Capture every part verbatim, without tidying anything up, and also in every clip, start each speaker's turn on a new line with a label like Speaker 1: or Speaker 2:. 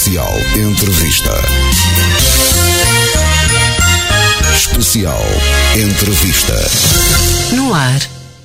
Speaker 1: Especial Entrevista. Especial Entrevista.
Speaker 2: No ar,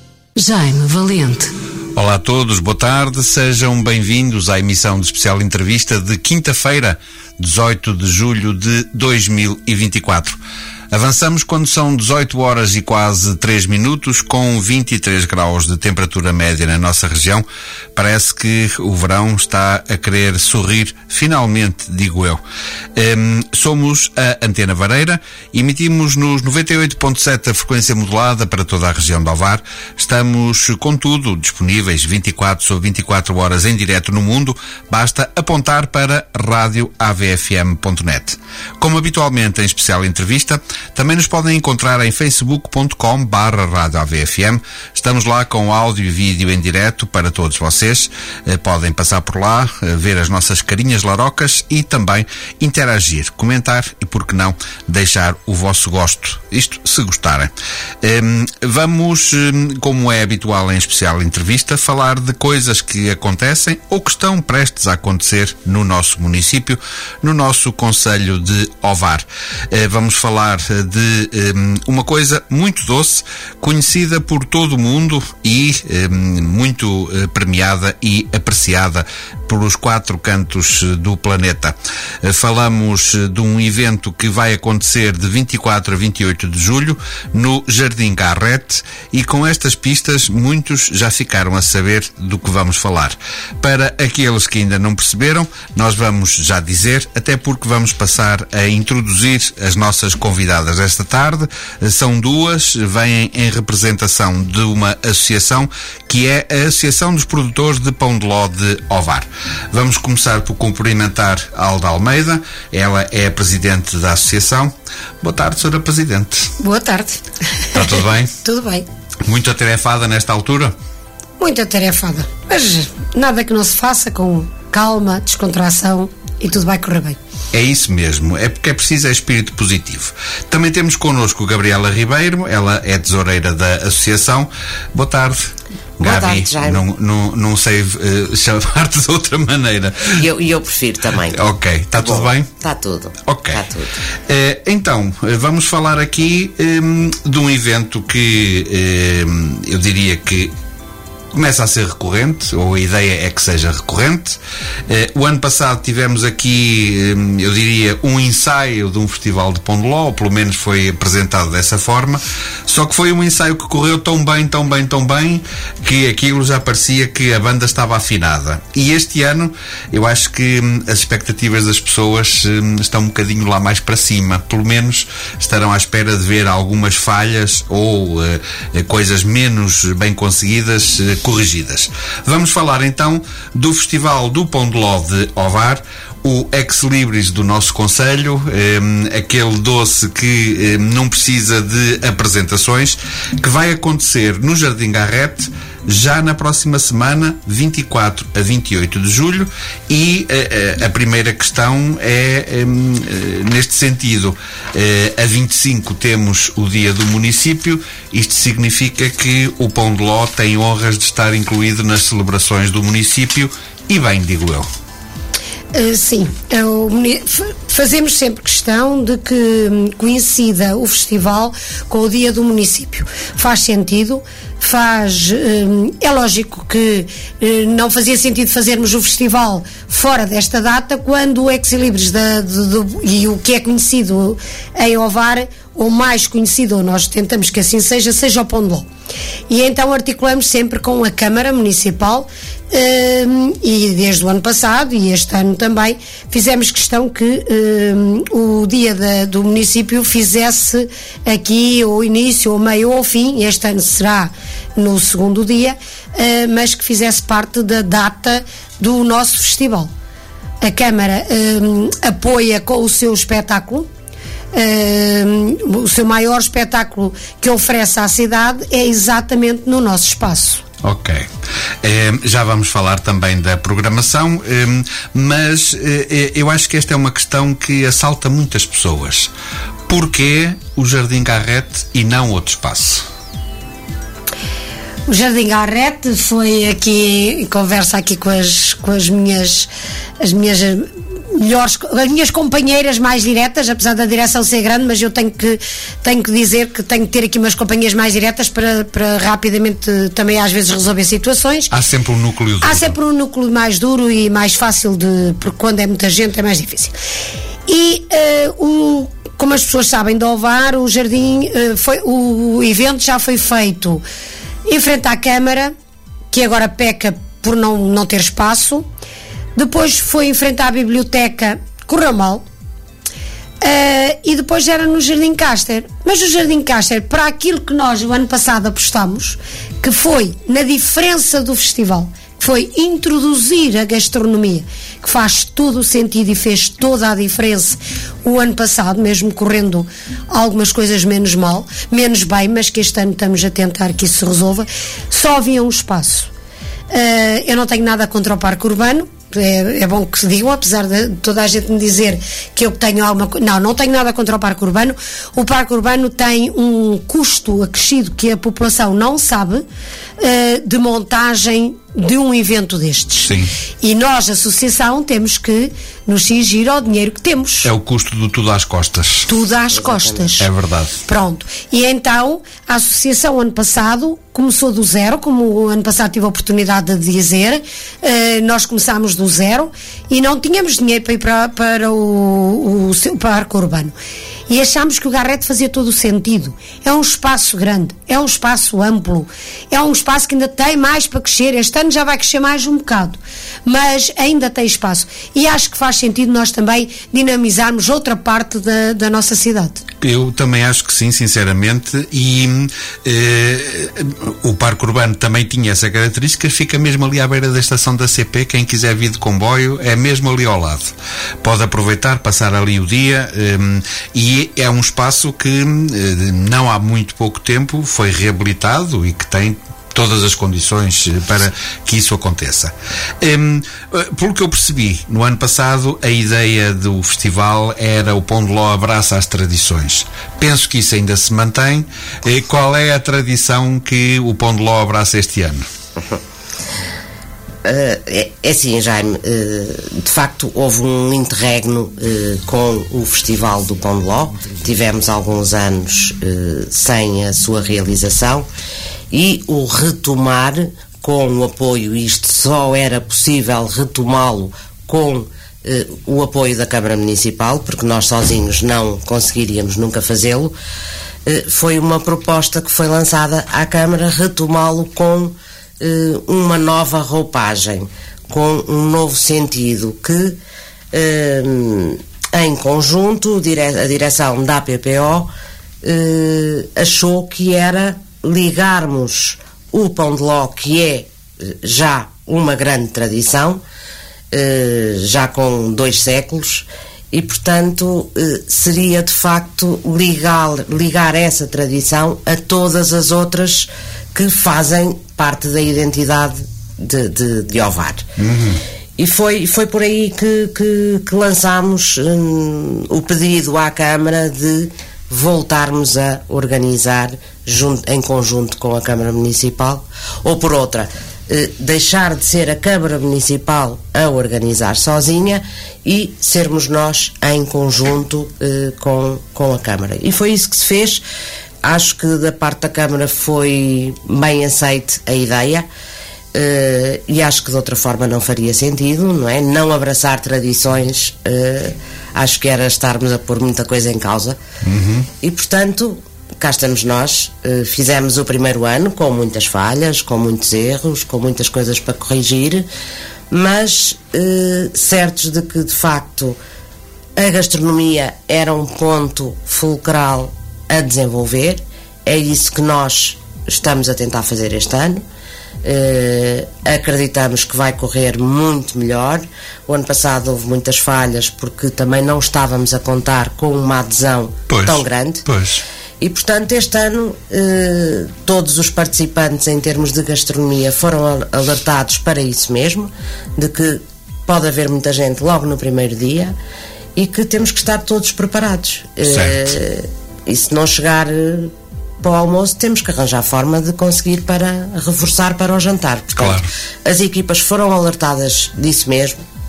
Speaker 2: Jaime Valente.
Speaker 3: Olá a todos, boa tarde, sejam bem-vindos à emissão de Especial Entrevista de quinta-feira, dezoito de julho de dois mil e vinte e quatro. Avançamos quando são dezoito horas e quase três minutos, com vinte e três graus de temperatura média na nossa região. Parece que o verão está a querer sorrir, finalmente, digo eu. Um, somos a Antena Vareira, emitimos nos noventa e oito ponto sete a frequência modulada para toda a região de Ovar. Estamos, contudo, disponíveis vinte e quatro sobre vinte e quatro horas em direto no mundo. Basta apontar para rádio a v f m ponto net. Como habitualmente em Especial Entrevista, também nos podem encontrar em facebook ponto com barra rádio a v f m. Estamos lá com áudio e vídeo em direto para todos vocês. Eh, podem passar por lá, eh, ver as nossas carinhas larocas e também interagir, comentar e, por que não, deixar o vosso gosto. Isto se gostarem. Eh, vamos, eh, como é habitual em Especial Entrevista, falar de coisas que acontecem ou que estão prestes a acontecer no nosso município, no nosso concelho de Ovar. Eh, vamos falar de um, uma coisa muito doce, conhecida por todo o mundo e um, muito uh, premiada e apreciada pelos quatro cantos do planeta. Uh, falamos uh, de um evento que vai acontecer de vinte e quatro a vinte e oito de julho no Jardim Garrett, e com estas pistas muitos já ficaram a saber do que vamos falar. Para aqueles que ainda não perceberam, nós vamos já dizer, até porque vamos passar a introduzir as nossas convidadas esta tarde. São duas, vêm em representação de uma associação que é a Associação dos Produtores de Pão de Ló de Ovar. Vamos começar por cumprimentar a Alda Almeida, ela é a Presidente da Associação. Boa tarde, Senhora Presidente.
Speaker 4: Boa tarde.
Speaker 3: Está tudo bem?
Speaker 4: Tudo bem.
Speaker 3: Muito atarefada nesta altura?
Speaker 4: Muito atarefada, mas nada que não se faça com calma, descontração e tudo vai correr bem.
Speaker 3: É isso mesmo, é porque é preciso é espírito positivo. Também temos connosco Gabriela Ribeiro, ela é tesoureira da associação. Boa tarde.
Speaker 5: Boa
Speaker 3: Gabi,
Speaker 5: tarde, Jaime.
Speaker 3: não, não, não sei uh, chamar-te de outra maneira.
Speaker 5: E eu, eu prefiro também.
Speaker 3: Ok, está tudo
Speaker 5: bom.
Speaker 3: bem?
Speaker 5: Está tudo.
Speaker 3: Ok.
Speaker 5: Está tudo.
Speaker 3: Uh, então, vamos falar aqui um, de um evento que um, eu diria que começa a ser recorrente, ou a ideia é que seja recorrente. Eh, o ano passado tivemos aqui, eh, eu diria, um ensaio de um festival de Pão de Ló, ou pelo menos foi apresentado dessa forma, só que foi um ensaio que correu tão bem, tão bem, tão bem, que aquilo já parecia que a banda estava afinada. E este ano, eu acho que hum, as expectativas das pessoas hum, estão um bocadinho lá mais para cima, pelo menos estarão à espera de ver algumas falhas ou uh, coisas menos bem conseguidas uh, corrigidas. Vamos falar então do Festival do Pão de Ló de Ovar, o ex-libris do nosso concelho, eh, aquele doce que eh, não precisa de apresentações, que vai acontecer no Jardim Garrett já na próxima semana, vinte e quatro a vinte e oito de julho, e eh, a primeira questão é eh, neste sentido. Eh, a vinte e cinco temos o Dia do Município. Isto significa que o Pão de Ló tem honras de estar incluído nas celebrações do município, e bem, digo eu.
Speaker 4: Uh, sim, eu, fazemos sempre questão de que coincida o festival com o dia do município. Faz sentido, faz, uh, é lógico que uh, não fazia sentido fazermos o festival fora desta data, quando o ex-libris da, de, de, e o que é conhecido em Ovar, ou mais conhecido, ou nós tentamos que assim seja, seja o Pão de Ló. E então articulamos sempre com a Câmara Municipal, um, e desde o ano passado e este ano também fizemos questão que um, o dia da, do município fizesse aqui o início, o meio ou o fim. Este ano será no segundo dia, uh, mas que fizesse parte da data do nosso festival. A Câmara um, apoia com o seu espetáculo. Uh, o seu maior espetáculo que oferece à cidade é exatamente no nosso espaço.
Speaker 3: Ok. Eh, já vamos falar também da programação, eh, mas eh, eu acho que esta é uma questão que assalta muitas pessoas. Porquê o Jardim Garrett e não outro espaço?
Speaker 4: O Jardim Garrett foi aqui, em conversa aqui com as, com as minhas, as minhas melhores, as minhas companheiras mais diretas, apesar da direção ser grande, mas eu tenho que, tenho que dizer que tenho que ter aqui umas companhias mais diretas para, para rapidamente também às vezes resolver situações.
Speaker 3: Há sempre um núcleo duro.
Speaker 4: Há sempre um núcleo mais duro e mais fácil de, porque quando é muita gente é mais difícil. E uh, o, como as pessoas sabem, do Ovar, o jardim, uh, foi, o, o evento já foi feito em frente à Câmara, que agora peca por não, não ter espaço. Depois foi em frente à biblioteca, correu mal. Uh, e depois era no Jardim Cáster. Mas o Jardim Cáster, para aquilo que nós o ano passado apostamos, que foi na diferença do festival, que foi introduzir a gastronomia, que faz todo o sentido e fez toda a diferença o ano passado, mesmo correndo algumas coisas menos mal, menos bem, mas que este ano estamos a tentar que isso se resolva, só havia um espaço. Uh, eu não tenho nada contra o Parque Urbano, é, é bom que se digam, apesar de toda a gente me dizer que eu tenho alguma coisa. Não, não tenho nada contra o Parque Urbano. O Parque Urbano tem um custo acrescido que a população não sabe, uh, de montagem de um evento destes.
Speaker 3: Sim.
Speaker 4: E nós, associação, temos que nos cingir ao dinheiro que temos.
Speaker 3: É o custo do tudo às costas.
Speaker 4: Tudo às costas.
Speaker 3: É verdade.
Speaker 4: Pronto. E então, a associação ano passado começou do zero, como o ano passado tive a oportunidade de dizer, uh, nós começámos do zero e não tínhamos dinheiro para ir para, para o, o, o Parque Urbano. E achámos que o Garrett fazia todo o sentido. É um espaço grande, é um espaço amplo, é um espaço que ainda tem mais para crescer. Este ano já vai crescer mais um bocado, mas ainda tem espaço. E acho que faz sentido nós também dinamizarmos outra parte da, da nossa cidade.
Speaker 3: Eu também acho que sim, sinceramente, e eh, o Parque Urbano também tinha essa característica, fica mesmo ali à beira da estação da C P, quem quiser vir de comboio é mesmo ali ao lado. Pode aproveitar, passar ali o dia, eh, e é um espaço que eh, não há muito pouco tempo foi reabilitado e que tem todas as condições para que isso aconteça. Um, pelo que eu percebi, no ano passado a ideia do festival era o Pão de Ló abraça as tradições. Penso que isso ainda se mantém. E qual é a tradição que o Pão de Ló abraça este ano?
Speaker 5: Uh, é, é assim, Jaime, uh, de facto houve um interregno uh, com o Festival do Pão de Ló. Tivemos alguns anos uh, sem a sua realização e o retomar com o apoio, isto só era possível retomá-lo com uh, o apoio da Câmara Municipal, porque nós sozinhos não conseguiríamos nunca fazê-lo. Uh, foi uma proposta que foi lançada à Câmara, retomá-lo com uma nova roupagem, com um novo sentido que, em conjunto, a direção da A P P O achou que era ligarmos o Pão de Ló, que é já uma grande tradição, já com dois séculos, e portanto seria de facto ligar, ligar essa tradição a todas as outras que fazem parte da identidade de, de, de Ovar. Uhum. E foi, foi por aí que, que, que lançámos hum, o pedido à Câmara de voltarmos a organizar junto, em conjunto com a Câmara Municipal, ou por outra, eh, deixar de ser a Câmara Municipal a organizar sozinha e sermos nós em conjunto eh, com, com a Câmara. E foi isso que se fez. Acho que da parte da Câmara foi bem aceite a ideia, uh, e acho que de outra forma não faria sentido, não é? Não abraçar tradições, uh, acho que era estarmos a pôr muita coisa em causa. Uhum. E portanto, cá estamos nós, uh, fizemos o primeiro ano com muitas falhas, com muitos erros, com muitas coisas para corrigir, mas uh, certos de que de facto a gastronomia era um ponto fulcral a desenvolver. É isso que nós estamos a tentar fazer este ano. Uh, acreditamos que vai correr muito melhor. O ano passado houve muitas falhas porque também não estávamos a contar com uma adesão pois, tão grande.
Speaker 3: Pois.
Speaker 5: E portanto este ano uh, todos os participantes em termos de gastronomia foram alertados para isso mesmo, de que pode haver muita gente logo no primeiro dia e que temos que estar todos preparados.
Speaker 3: Certo.
Speaker 5: Uh, E se não chegar para o almoço, temos que arranjar forma de conseguir para reforçar para o jantar. Portanto,
Speaker 3: claro.
Speaker 5: As equipas foram alertadas disso mesmo,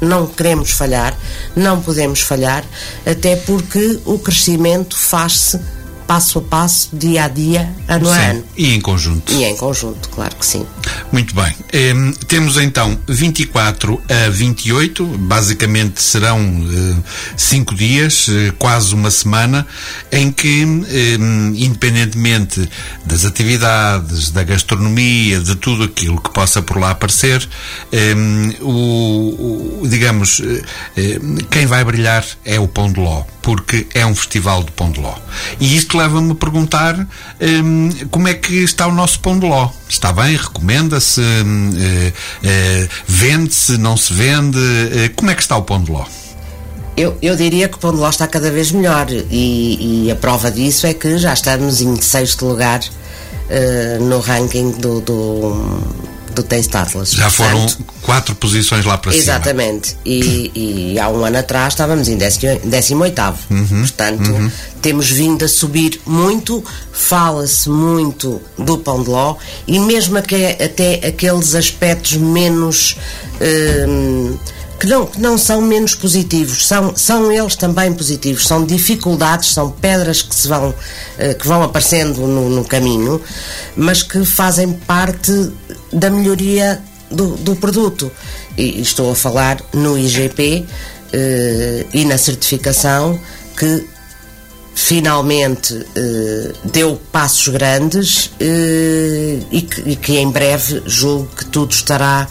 Speaker 5: não queremos falhar, não podemos falhar, até porque o crescimento faz-se passo a passo, dia a dia, ano a ano.
Speaker 3: E em conjunto.
Speaker 5: E em conjunto, claro que sim.
Speaker 3: Muito bem. Um, temos então vinte e quatro a vinte e oito, basicamente serão uh, cinco dias, uh, quase uma semana, em que, um, independentemente das atividades, da gastronomia, de tudo aquilo que possa por lá aparecer, um, o, o, digamos, uh, uh, quem vai brilhar é o Pão de Ló, porque é um festival de Pão de Ló. E isto leva-me a perguntar hum, como é que está o nosso Pão de Ló. Está bem? Recomenda-se? Hum, uh, uh, vende-se? Não se vende? Uh, como é que está o Pão de Ló?
Speaker 5: Eu, eu diria que o Pão de Ló está cada vez melhor e, e a prova disso é que já estamos em sexto lugar uh, no ranking do, do, do Taste Atlas.
Speaker 3: Já foram
Speaker 5: Portanto,
Speaker 3: quatro posições lá para
Speaker 5: exatamente.
Speaker 3: cima.
Speaker 5: Exatamente. E, e há um ano atrás estávamos em décimo oitavo.
Speaker 3: Uhum,
Speaker 5: Portanto,
Speaker 3: uhum.
Speaker 5: temos vindo a subir muito, fala-se muito do Pão de Ló e mesmo até, até aqueles aspectos menos... Hum, que não, que não são menos positivos, são, são eles também positivos, são dificuldades, são pedras que se vão, que vão aparecendo no, no caminho, mas que fazem parte da melhoria do, do produto. E estou a falar no I G P eh, e na certificação que finalmente eh, deu passos grandes eh, e, que, e que em breve julgo que tudo estará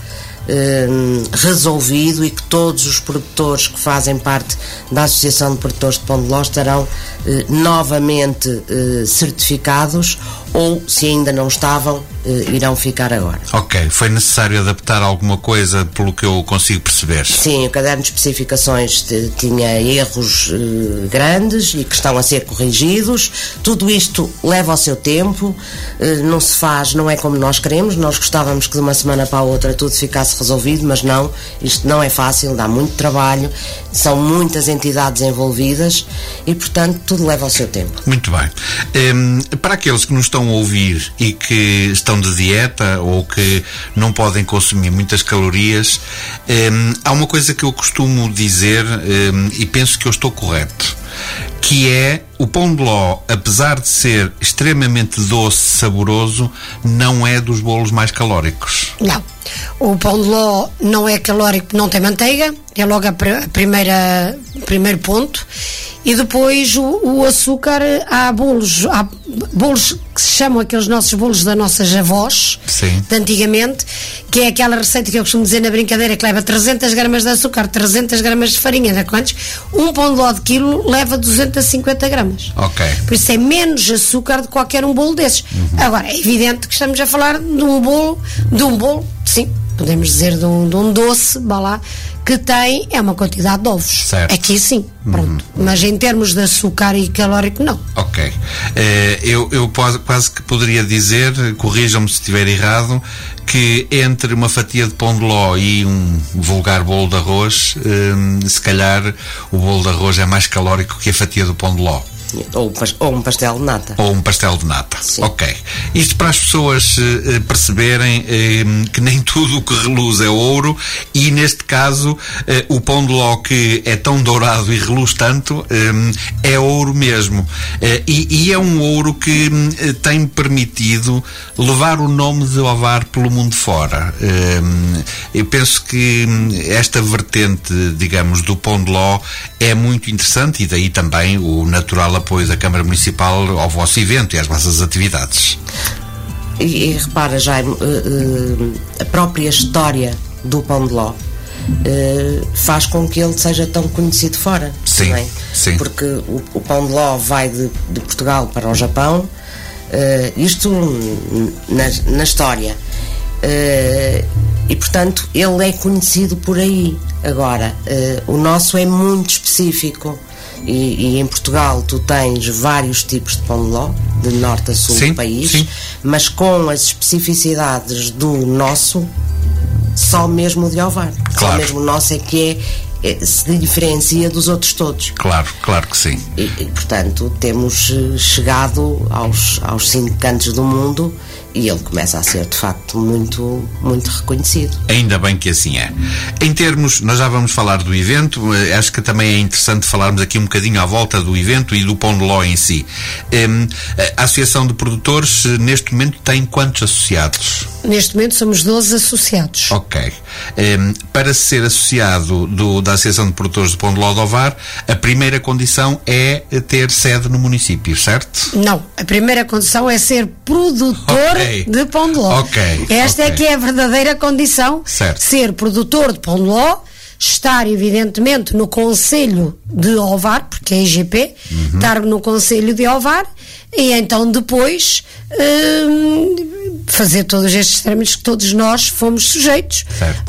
Speaker 5: resolvido e que todos os produtores que fazem parte da Associação de Produtores de Pão de Ló estarão eh, novamente eh, certificados ou, se ainda não estavam, eh, irão ficar agora.
Speaker 3: Ok, foi necessário adaptar alguma coisa pelo que eu consigo perceber?
Speaker 5: Sim, o caderno de especificações t- tinha erros eh, grandes e que estão a ser corrigidos. Tudo isto leva o seu tempo, eh, não se faz, não é como nós queremos. Nós gostávamos que de uma semana para a outra tudo ficasse resolvido, mas não, isto não é fácil, dá muito trabalho, são muitas entidades envolvidas e, portanto, tudo leva o seu tempo.
Speaker 3: Muito bem. Um, para aqueles que nos estão a ouvir e que estão de dieta ou que não podem consumir muitas calorias, um, há uma coisa que eu costumo dizer um, e penso que eu estou correto, que é o Pão de Ló, apesar de ser extremamente doce, saboroso, não é dos bolos mais calóricos.
Speaker 4: Não. O Pão de Ló não é calórico, não tem manteiga, é logo a, pr- a primeira primeiro ponto. E depois o, o açúcar, há bolos, há bolos que se chamam aqueles nossos bolos das nossas avós,
Speaker 3: sim,
Speaker 4: de antigamente, que é aquela receita que eu costumo dizer na brincadeira, que leva trezentas gramas de açúcar, trezentas gramas de farinha, de quantos? Um Pão de Ló de quilo leva duzentas e cinquenta gramas.
Speaker 3: Ok.
Speaker 4: Por isso é menos açúcar de qualquer um bolo desses. Uhum. Agora, é evidente que estamos a falar de um bolo, de um bolo, sim, podemos dizer de um, de um doce, vá lá, que tem, é uma quantidade de ovos.
Speaker 3: Certo.
Speaker 4: Aqui sim, pronto. Uhum. Mas em termos de açúcar e calórico, não.
Speaker 3: Ok. Eh, eu eu pode, quase que poderia dizer, corrijam-me se estiver errado, que entre uma fatia de Pão de Ló e um vulgar bolo de arroz, eh, se calhar o bolo de arroz é mais calórico que a fatia do Pão de Ló.
Speaker 5: Ou, ou um pastel de nata.
Speaker 3: Ou um pastel de nata.
Speaker 5: Sim. Ok.
Speaker 3: Isto para as pessoas eh, perceberem eh, que nem tudo o que reluz é ouro e, neste caso, eh, o Pão de Ló, que é tão dourado e reluz tanto, eh, é ouro mesmo. Eh, e, e é um ouro que eh, tem permitido levar o nome de Ovar pelo mundo fora. Eh, eu penso que esta vertente, digamos, do Pão de Ló é muito interessante e daí também o natural apoio da Câmara Municipal ao vosso evento e às vossas atividades.
Speaker 5: E, e repara, Jaime, uh, uh, a própria história do Pão de Ló uh, faz com que ele seja tão conhecido fora.
Speaker 3: Sim,
Speaker 5: não é?
Speaker 3: sim.
Speaker 5: Porque o, o Pão de Ló vai de, de Portugal para o Japão, uh, isto na, na história. Uh, e portanto ele é conhecido por aí. Agora, uh, o nosso é muito específico. E, e em Portugal tu tens vários tipos de Pão de Ló, de norte a sul
Speaker 3: sim,
Speaker 5: do país,
Speaker 3: sim.
Speaker 5: Mas com as especificidades do nosso, só mesmo o de Ovar.
Speaker 3: Claro.
Speaker 5: Só mesmo o nosso é que é, é, se diferencia dos outros todos.
Speaker 3: Claro, claro que sim.
Speaker 5: E, e portanto temos chegado aos, aos cinco cantos do mundo e ele começa a ser de facto muito, muito reconhecido.
Speaker 3: Ainda bem que assim é. Em termos, nós já vamos falar do evento, acho que também é interessante falarmos aqui um bocadinho à volta do evento e do Pão de Ló em si. Um, a Associação de Produtores neste momento tem quantos associados?
Speaker 4: Neste momento somos doze associados.
Speaker 3: Ok. Um, para ser associado do, da Associação de Produtores do Pão de Ló de Ovar, a primeira condição é ter sede no município, certo?
Speaker 4: Não, a primeira condição é ser produtor okay. de pão de ló.
Speaker 3: Okay.
Speaker 4: Esta
Speaker 3: okay.
Speaker 4: é que é a verdadeira condição.
Speaker 3: Certo.
Speaker 4: Ser produtor de pão de ló, estar evidentemente no Conselho de Ovar, porque é I G P, uhum. estar no Conselho de Ovar e então depois hum, fazer todos estes trâmites que todos nós fomos sujeitos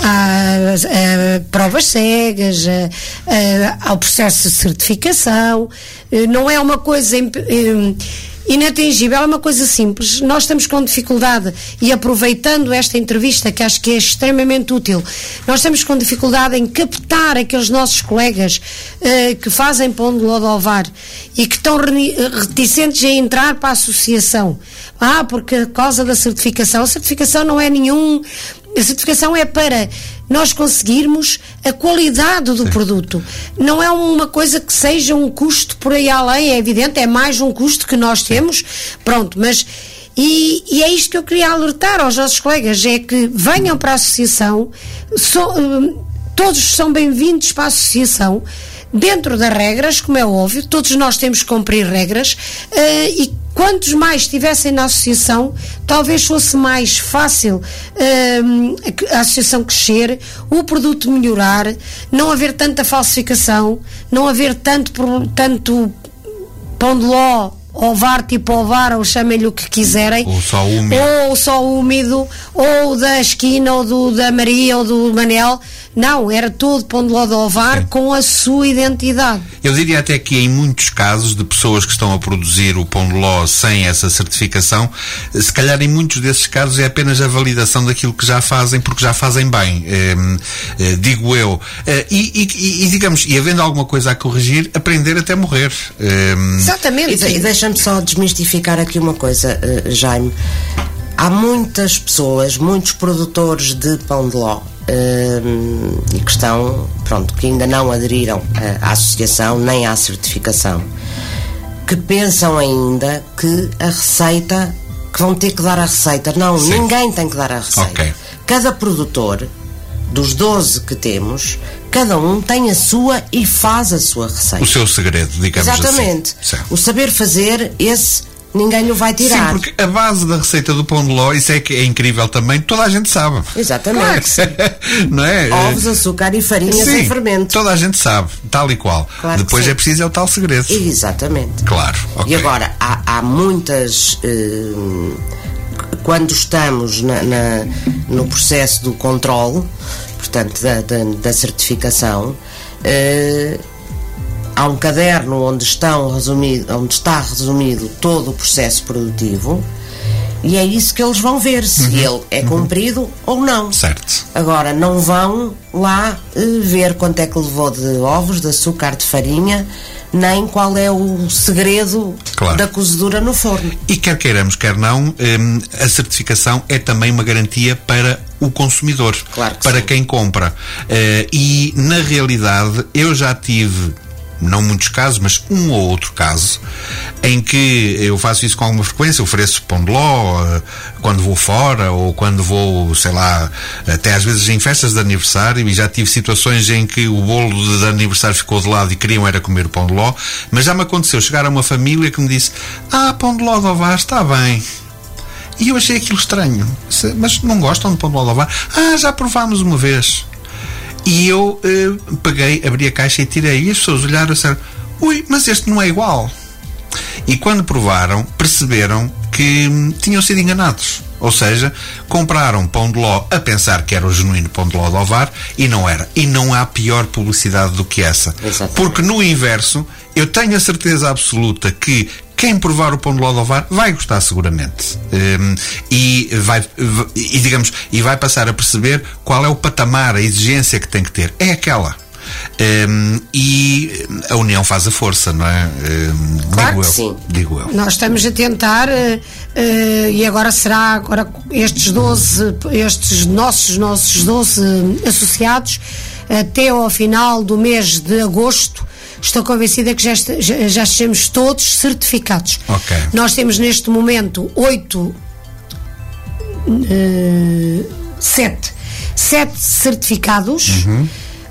Speaker 4: a, a provas cegas, a, a, ao processo de certificação. Não é uma coisa hum, inatingível, é uma coisa simples. Nós estamos com dificuldade, e aproveitando esta entrevista, que acho que é extremamente útil, nós estamos com dificuldade em captar aqueles nossos colegas uh, que fazem pão de ló de Ovar e que estão reticentes a entrar para a associação. Ah, porque a causa da certificação, a certificação não é nenhum... A certificação é para nós conseguirmos a qualidade do Sim. produto. Não é uma coisa que seja um custo por aí além, é evidente, é mais um custo que nós temos. Pronto, mas... E, e é isto que eu queria alertar aos nossos colegas, é que venham para a associação, so, todos são bem-vindos para a associação, dentro das regras, como é óbvio, todos nós temos que cumprir regras, uh, e quantos mais estivessem na associação, talvez fosse mais fácil uh, a associação crescer, o produto melhorar, não haver tanta falsificação, não haver tanto, tanto pão de ló, ovar tipo ovar, ou chamem-lhe o que quiserem,
Speaker 3: ou só úmido,
Speaker 4: ou só úmido, ou da esquina, ou do, da Maria, ou do Manel. Não, era todo pão de ló de Ovar Sim. com a sua identidade.
Speaker 3: Eu diria até que em muitos casos de pessoas que estão a produzir o pão de ló sem essa certificação, se calhar em muitos desses casos é apenas a validação daquilo que já fazem, porque já fazem bem, eh, eh, digo eu. Eh, e, e, e digamos, e havendo alguma coisa a corrigir, aprender até morrer. Eh,
Speaker 4: Exatamente.
Speaker 5: E, e deixa-me só desmistificar aqui uma coisa, uh, Jaime. Há muitas pessoas, muitos produtores de pão de ló uh, e que estão, pronto, que ainda não aderiram uh, à associação nem à certificação, que pensam ainda que a receita, que vão ter que dar a receita. Não, Sim. ninguém tem que dar a receita.
Speaker 3: Okay.
Speaker 5: Cada produtor, dos doze que temos, cada um tem a sua e faz a sua receita.
Speaker 3: O seu segredo, digamos
Speaker 5: Exatamente.
Speaker 3: assim.
Speaker 5: Exatamente. O saber fazer, esse ninguém lhe vai tirar.
Speaker 3: Sim, porque a base da receita do pão de ló, isso é que é incrível também, toda a gente sabe.
Speaker 5: Exatamente.
Speaker 3: Claro que sim. Não é?
Speaker 5: Ovos, açúcar e farinha
Speaker 3: sim,
Speaker 5: sem fermento.
Speaker 3: Toda a gente sabe, tal e qual.
Speaker 5: Claro
Speaker 3: Depois é preciso é o tal segredo.
Speaker 5: Exatamente.
Speaker 3: Claro. Okay.
Speaker 5: E agora, há, há muitas... Uh, quando estamos na, na, no processo do controle, portanto, da, da, da certificação, uh, há um caderno onde, estão resumido, onde está resumido todo o processo produtivo, e é isso que eles vão ver, se uhum. ele é cumprido uhum. ou não.
Speaker 3: Certo.
Speaker 5: Agora, não vão lá uh, ver quanto é que levou de ovos, de açúcar, de farinha, nem qual é o segredo claro. da cozedura no forno.
Speaker 3: E quer queiramos, quer não, um, a certificação é também uma garantia para o consumidor,
Speaker 5: claro que
Speaker 3: para
Speaker 5: sim.
Speaker 3: quem compra. Uh, e, na realidade, eu já tive... não muitos casos, mas um ou outro caso, em que eu faço isso com alguma frequência, ofereço pão de ló uh, quando vou fora, ou quando vou, sei lá, até às vezes em festas de aniversário, e já tive situações em que o bolo de, de aniversário ficou de lado e queriam era comer o pão de ló, mas já me aconteceu chegar a uma família que me disse: ah, pão de ló de Ovar está bem. E eu achei aquilo estranho. Mas não gostam de pão de ló de Ovar? Ah, já provámos uma vez. E eu uh, peguei, abri a caixa e tirei, e as pessoas olharam e disseram: ui, mas este não é igual. E quando provaram, perceberam que hum, tinham sido enganados. Ou seja, compraram pão de ló a pensar que era o genuíno pão de ló de Ovar, e não era. E não há pior publicidade do que essa.
Speaker 5: Exatamente.
Speaker 3: Porque no inverso, eu tenho a certeza absoluta que quem provar o pão de ló de Ovar vai gostar seguramente. Um, e, vai, e, digamos, e vai passar a perceber qual é o patamar, a exigência que tem que ter. É aquela. Um, e a união faz a força, não é? Um,
Speaker 4: claro
Speaker 3: digo
Speaker 4: que
Speaker 3: eu,
Speaker 4: sim.
Speaker 3: Digo eu.
Speaker 4: Nós estamos a tentar, uh, uh, e agora será agora estes doze, estes nossos, nossos doze associados, até ao final do mês de agosto, estou convencida que já, já, já estejamos todos certificados.
Speaker 3: Okay.
Speaker 4: Nós temos neste momento oito, uh, sete, sete certificados.
Speaker 3: Uhum.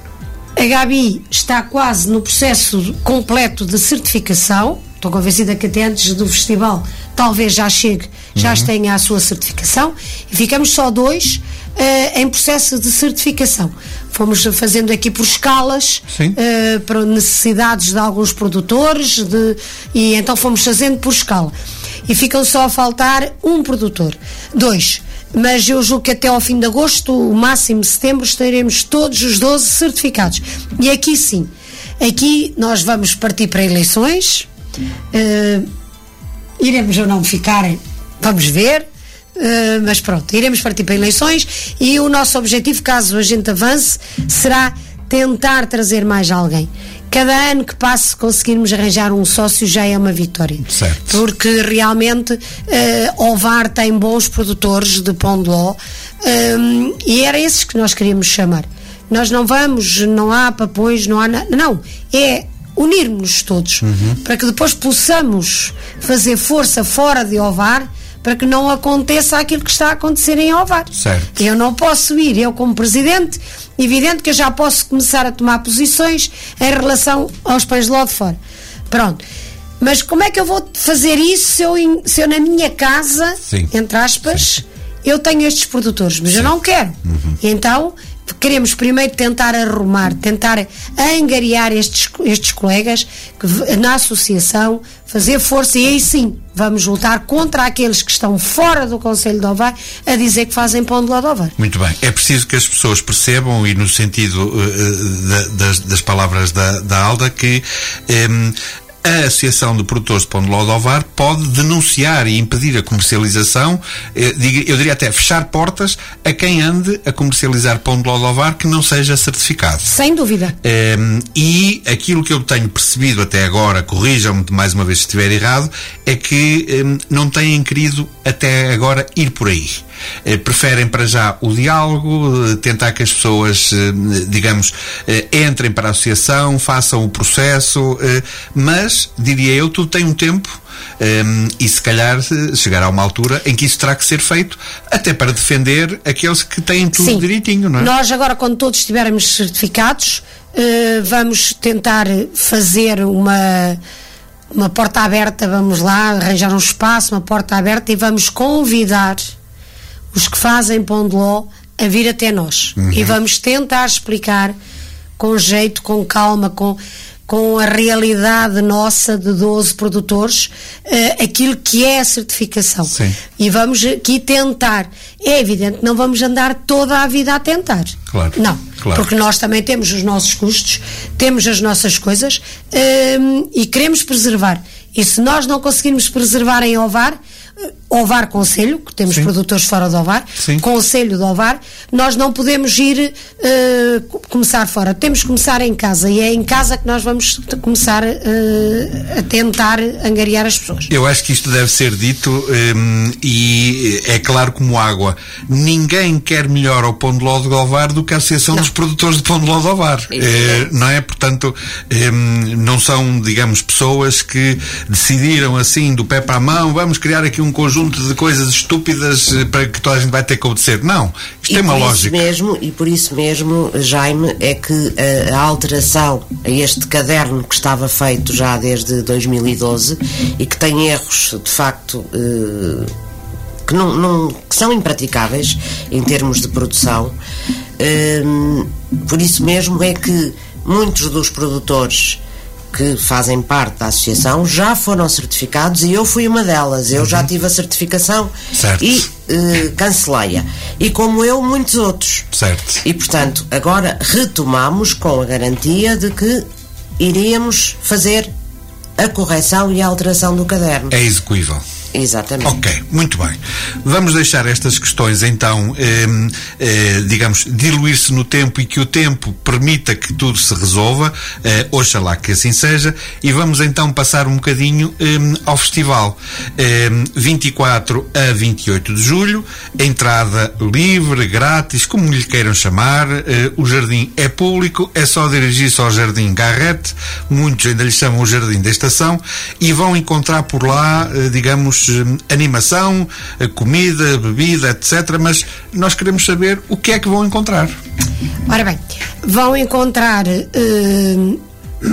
Speaker 4: A Gabi está quase no processo completo de certificação. Estou convencida que até antes do festival talvez já chegue, já uhum. tenha a sua certificação. E ficamos só dois uh, em processo de certificação. Fomos fazendo aqui por escalas, uh, para necessidades de alguns produtores, de, e então fomos fazendo por escala. E ficam só a faltar um produtor, dois. Mas eu julgo que até ao fim de agosto, o máximo de setembro, estaremos todos os doze certificados. E aqui sim, aqui nós vamos partir para eleições, uh, iremos ou não ficar, vamos ver, uh, mas pronto, iremos partir para eleições e o nosso objetivo, caso a gente avance, será tentar trazer mais alguém. Cada ano que passe, conseguirmos arranjar um sócio já é uma vitória.
Speaker 3: Certo.
Speaker 4: Porque realmente uh, Ovar tem bons produtores de pão de ló, um, e era esses que nós queríamos chamar. Nós não vamos, não há papões, não há nada. Não, é unirmos-nos todos, uhum. para que depois possamos fazer força fora de Ovar, para que não aconteça aquilo que está a acontecer em Ovar.
Speaker 3: Certo.
Speaker 4: Eu não posso ir, eu como presidente, evidente que eu já posso começar a tomar posições em relação aos pães de ló de fora. Pronto. Mas como é que eu vou fazer isso se eu, se eu na minha casa, Sim. entre aspas, Sim. eu tenho estes produtores, mas Sim. eu não quero. Uhum. Então, queremos primeiro tentar arrumar, tentar angariar estes, estes colegas que, na associação, fazer força, e aí sim vamos lutar contra aqueles que estão fora do Conselho de Ovar a dizer que fazem pão de ló de Ovar.
Speaker 3: Muito bem, é preciso que as pessoas percebam, e no sentido uh, da, das, das palavras da, da Alda, que um, a Associação de Produtores de Pão de Ló de Ovar pode denunciar e impedir a comercialização, eu diria até fechar portas a quem ande a comercializar pão de ló de Ovar que não seja certificado.
Speaker 4: Sem dúvida.
Speaker 3: Um, e aquilo que eu tenho percebido até agora, corrijam-me mais uma vez se estiver errado, é que um, não têm querido até agora ir por aí. Eh, preferem para já o diálogo, eh, tentar que as pessoas, eh, digamos, eh, entrem para a associação, façam o processo, eh, mas, diria eu, tudo tem um tempo, eh, e se calhar eh, chegará a uma altura em que isso terá que ser feito, até para defender aqueles que têm tudo Sim. direitinho, não é?
Speaker 4: Nós agora, quando todos estivermos certificados, eh, vamos tentar fazer uma uma porta aberta, vamos lá, arranjar um espaço, uma porta aberta, e vamos convidar os que fazem pão de ló a vir até nós. Uhum. E vamos tentar explicar com jeito, com calma, com, com a realidade nossa de doze produtores, uh, aquilo que é a certificação.
Speaker 3: Sim.
Speaker 4: E vamos aqui tentar. É evidente que não vamos andar toda a vida a tentar.
Speaker 3: Claro.
Speaker 4: Não.
Speaker 3: Claro.
Speaker 4: Porque nós também temos os nossos custos, temos as nossas coisas, um, e queremos preservar. E se nós não conseguirmos preservar em Ovar, Ovar Conselho, que temos Sim. produtores fora de Ovar,
Speaker 3: Sim.
Speaker 4: Conselho de Ovar, nós não podemos ir uh, começar fora, temos que começar em casa, e é em casa que nós vamos começar uh, a tentar angariar as pessoas.
Speaker 3: Eu acho que isto deve ser dito, um, e é claro como água, ninguém quer melhor ao pão de ló de Ovar do que a Associação não. dos Produtores de Pão de ló de Ovar, é, não é? Portanto, um, não são, digamos, pessoas que decidiram assim, do pé para a mão, vamos criar aqui um conjunto de coisas estúpidas para que toda a gente vai ter que obedecer. Não, isto tem uma lógica.
Speaker 5: Mesmo, e por isso mesmo, Jaime, é que a, a alteração a este caderno que estava feito já desde dois mil e doze e que tem erros, de facto, eh, que, não, não, que são impraticáveis em termos de produção, eh, por isso mesmo é que muitos dos produtores que fazem parte da associação já foram certificados, e eu fui uma delas. Eu uhum. já tive a certificação
Speaker 3: certo.
Speaker 5: e uh, cancelei-a. E como eu, muitos outros.
Speaker 3: Certo.
Speaker 5: E portanto, agora retomamos com a garantia de que iríamos fazer a correção e a alteração do caderno.
Speaker 3: É execuível.
Speaker 5: Exatamente.
Speaker 3: Ok, muito bem. Vamos deixar estas questões então, eh, eh, digamos, diluir-se no tempo e que o tempo permita que tudo se resolva, eh, oxalá que assim seja, e vamos então passar um bocadinho eh, ao festival. Eh, vinte e quatro a vinte e oito de julho, entrada livre, grátis, como lhe queiram chamar, eh, o jardim é público, é só dirigir-se ao Jardim Garrett, muitos ainda lhe chamam o Jardim da Estação, e vão encontrar por lá, eh, digamos, animação, comida, bebida, etcétera. Mas nós queremos saber o que é que vão encontrar.
Speaker 4: Ora bem, vão encontrar uh,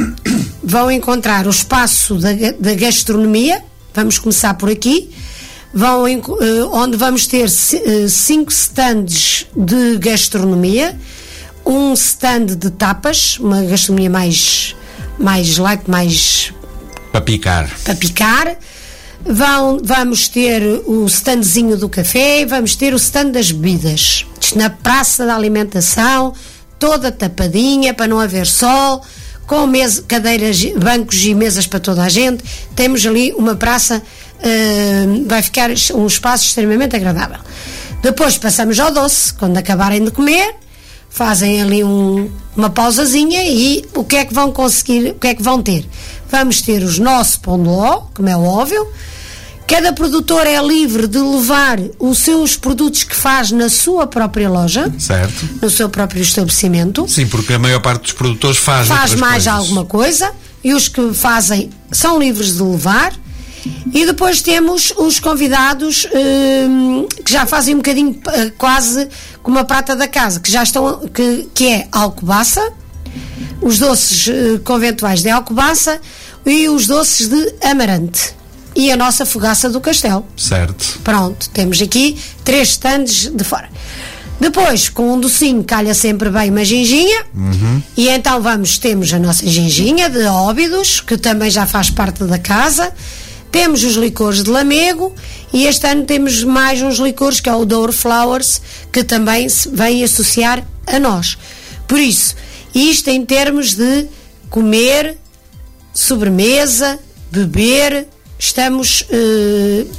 Speaker 4: vão encontrar o espaço da, da gastronomia. Vamos começar por aqui. Vão, uh, onde vamos ter uh, cinco stands de gastronomia, um stand de tapas, uma gastronomia mais mais light, mais
Speaker 3: para picar.
Speaker 4: Para picar. Vão, vamos ter o standzinho do café, vamos ter o stand das bebidas, isto na praça da alimentação, toda tapadinha para não haver sol, com mesa, cadeiras, bancos e mesas para toda a gente. Temos ali uma praça, uh, vai ficar um espaço extremamente agradável. Depois passamos ao doce, quando acabarem de comer, fazem ali um, uma pausazinha, e o que é que vão conseguir, o que é que vão ter? Vamos ter os nossos pão de ló, como é óbvio. Cada produtor é livre de levar os seus produtos que faz na sua própria loja,
Speaker 3: certo,
Speaker 4: no seu próprio estabelecimento.
Speaker 3: Sim, porque a maior parte dos produtores faz
Speaker 4: faz mais
Speaker 3: coisas.
Speaker 4: alguma coisa, e os que fazem são livres de levar. E depois temos os convidados hum, que já fazem um bocadinho quase como a prata da casa, que já estão, que, que é Alcobaça, os doces uh, conventuais de Alcobaça e os doces de Amarante. E a nossa fogaça do Castelo.
Speaker 3: Certo.
Speaker 4: Pronto, temos aqui três stands de fora. Depois, com um docinho, calha sempre bem uma ginginha.
Speaker 3: Uhum.
Speaker 4: E então vamos, temos a nossa ginginha de Óbidos, que também já faz parte da casa. Temos os licores de Lamego. E este ano temos mais uns licores, que é o Douro Flowers, que também se vem associar a nós. Por isso, isto em termos de comer, sobremesa, beber, estamos uh,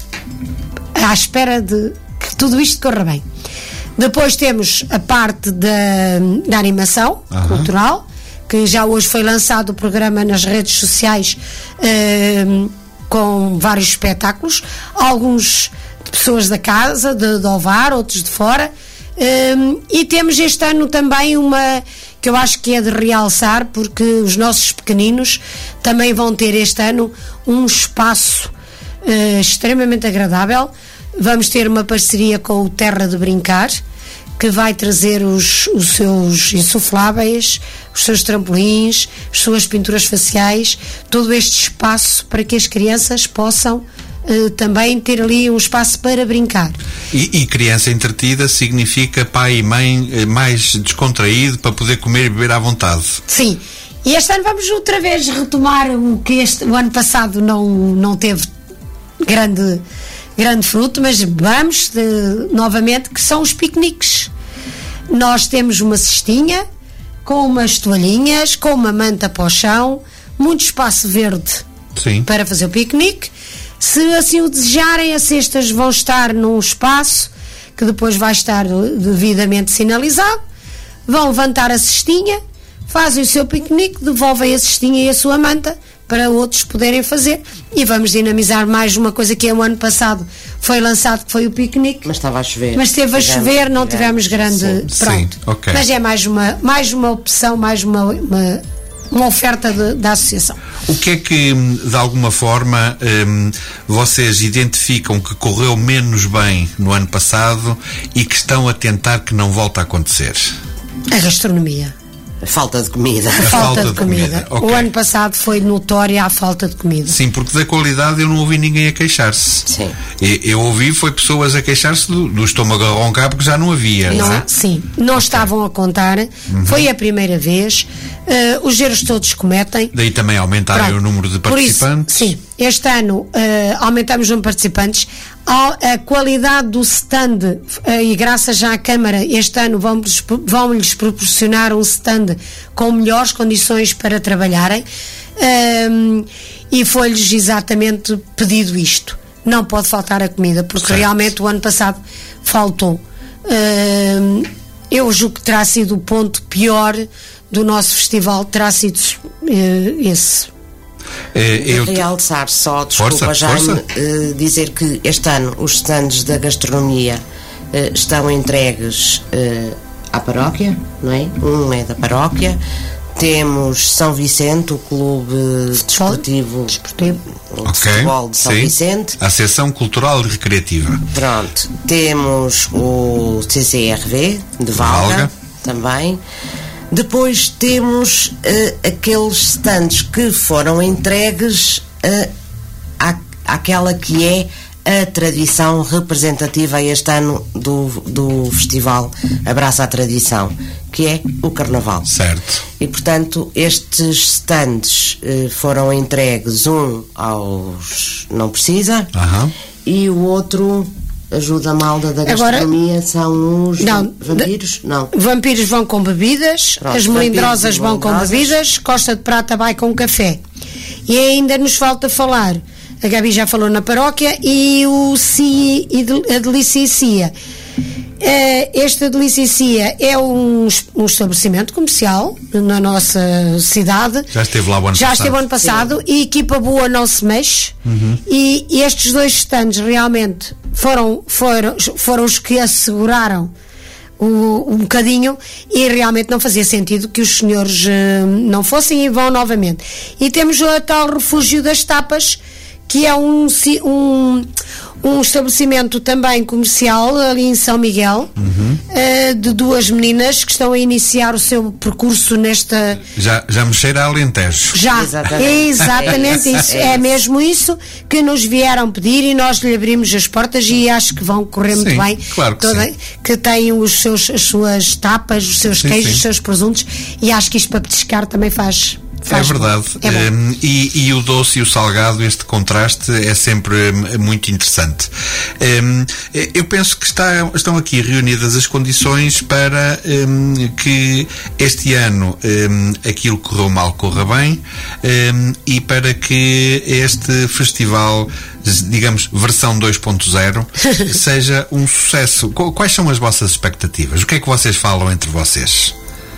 Speaker 4: à espera de que tudo isto corra bem. Depois temos a parte da, da animação uhum. cultural, que já hoje foi lançado o programa nas redes sociais, uh, com vários espetáculos, alguns de pessoas da casa, de, de Ovar, outros de fora. Um, e temos este ano também uma que eu acho que é de realçar, porque os nossos pequeninos também vão ter este ano um espaço uh, extremamente agradável. Vamos ter uma parceria com o Terra de Brincar, que vai trazer os, os seus insufláveis, os seus trampolins, as suas pinturas faciais, todo este espaço para que as crianças possam Uh, também ter ali um espaço para brincar.
Speaker 3: E, e criança entretida significa pai e mãe uh, mais descontraído para poder comer e beber à vontade.
Speaker 4: Sim, e este ano vamos outra vez retomar o que este, o ano passado não, não teve grande, grande fruto, mas vamos de, novamente, que são os piqueniques. Nós temos uma cestinha com umas toalhinhas, com uma manta para o chão, muito espaço verde. Sim. Para fazer o piquenique. Se assim o desejarem, as cestas vão estar num espaço que depois vai estar devidamente sinalizado. Vão levantar a cestinha, fazem o seu piquenique, devolvem a cestinha e a sua manta para outros poderem fazer. E vamos dinamizar mais uma coisa que é o ano passado foi lançado, que foi o piquenique.
Speaker 5: Mas estava a chover.
Speaker 4: Mas esteve a chover, não tivemos grande...
Speaker 3: Sim.
Speaker 4: Pronto.
Speaker 3: Sim, okay.
Speaker 4: Mas é mais uma, mais uma opção, mais uma... uma uma oferta de, da associação.
Speaker 3: O que é que, de alguma forma, um, vocês identificam que correu menos bem no ano passado e que estão a tentar que não volte a acontecer?
Speaker 4: A gastronomia.
Speaker 5: A falta de comida.
Speaker 4: A falta, falta de, de comida. comida. Okay. O ano passado foi notória a falta de comida.
Speaker 3: Sim, porque da qualidade eu não ouvi ninguém a queixar-se.
Speaker 5: Sim.
Speaker 3: Eu, eu ouvi foi pessoas a queixar-se do, do estômago a roncar porque já não havia.
Speaker 4: Não,
Speaker 3: não é?
Speaker 4: Sim, não okay. estavam a contar. Uhum. Foi a primeira vez. Uh, os erros todos cometem.
Speaker 3: Daí também aumentarem Pronto. o número de participantes.
Speaker 4: Isso, sim, este ano uh, aumentamos o número de participantes. A, a qualidade do stand, uh, e graças já à Câmara, este ano vão-lhes, vão-lhes proporcionar um stand com melhores condições para trabalharem. Um, e foi-lhes exatamente pedido isto. não pode faltar a comida, porque
Speaker 3: certo.
Speaker 4: realmente o ano passado faltou. Uh, eu julgo que terá sido o ponto pior do nosso festival, terá sido uh, esse.
Speaker 3: É, eu
Speaker 5: realçar só, desculpa,
Speaker 3: força,
Speaker 5: Jaime,
Speaker 3: força.
Speaker 5: Uh, dizer que este ano os stands da gastronomia uh, estão entregues uh, à paróquia, não é? Um é da paróquia. Temos São Vicente, o Clube Desportivo,
Speaker 4: Desportivo.
Speaker 5: de
Speaker 3: okay.
Speaker 5: Futebol de São
Speaker 3: Sim.
Speaker 5: Vicente.
Speaker 3: A Associação Cultural e Recreativa.
Speaker 5: Pronto. Temos o C C R V de Valga,
Speaker 3: Valga.
Speaker 5: também. Depois temos uh, aqueles stands que foram entregues uh, à, àquela que é a tradição representativa este ano do, do festival Abraça a Tradição, que é o Carnaval.
Speaker 3: Certo.
Speaker 5: E, portanto, estes stands uh, foram entregues, um aos Não Precisa,
Speaker 3: Aham.
Speaker 5: e o outro, ajuda a malda da gastronomia, agora, são os
Speaker 4: não,
Speaker 5: vampiros? Não.
Speaker 4: Vampiros vão com bebidas,
Speaker 5: Pronto,
Speaker 4: as melindrosas vão com
Speaker 5: melindrosas.
Speaker 4: bebidas, Costa de Prata vai com café. E ainda nos falta falar, a Gabi já falou na paróquia, e o C I e a Delícia e Cia. Uh, esta Delícia e Cia é um, um estabelecimento comercial na nossa cidade.
Speaker 3: Já esteve lá o ano
Speaker 4: Já
Speaker 3: passado.
Speaker 4: esteve o ano passado. Sim. E equipa boa não se mexe.
Speaker 3: Uhum.
Speaker 4: E, e estes dois stands realmente foram, foram, foram os que asseguraram o, um bocadinho, e realmente não fazia sentido que os senhores uh, não fossem, e vão novamente. E temos o tal Refúgio das Tapas, que é um, um, um estabelecimento também comercial ali em São Miguel, uhum. uh, de duas meninas que estão a iniciar o seu percurso nesta...
Speaker 3: Já, já me cheira a Alentejo.
Speaker 4: Já,
Speaker 5: exatamente,
Speaker 4: é exatamente
Speaker 5: é isso,
Speaker 4: isso,
Speaker 5: é,
Speaker 4: é
Speaker 5: isso.
Speaker 4: mesmo isso que nos vieram pedir, e nós lhe abrimos as portas, e acho que vão correr
Speaker 3: sim,
Speaker 4: muito bem.
Speaker 3: Claro que,
Speaker 4: Toda,
Speaker 3: sim.
Speaker 4: que têm os seus, as suas tapas, os seus
Speaker 3: sim,
Speaker 4: queijos,
Speaker 3: sim.
Speaker 4: os seus presuntos, e acho que isto para petiscar também faz...
Speaker 3: É verdade.
Speaker 4: É
Speaker 3: um, e, e o doce e o salgado, este contraste é sempre um, muito interessante. Um, eu penso que está, estão aqui reunidas as condições para um, que este ano um, aquilo que correu mal corra bem, um, e para que este festival, digamos, versão dois ponto zero, seja um sucesso. Quais são as vossas expectativas? O que é que vocês falam entre vocês?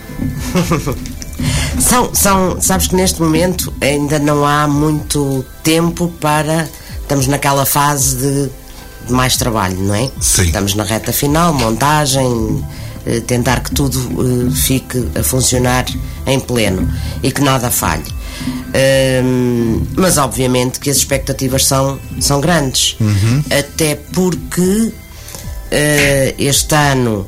Speaker 5: São, são, sabes que neste momento ainda não há muito tempo para... Estamos naquela fase de, de mais trabalho, não é?
Speaker 3: Sim.
Speaker 5: Estamos na reta final, montagem, eh, tentar que tudo eh, fique a funcionar em pleno e que nada falhe. Um, mas obviamente que as expectativas são, são grandes, uhum. até porque uh, este ano...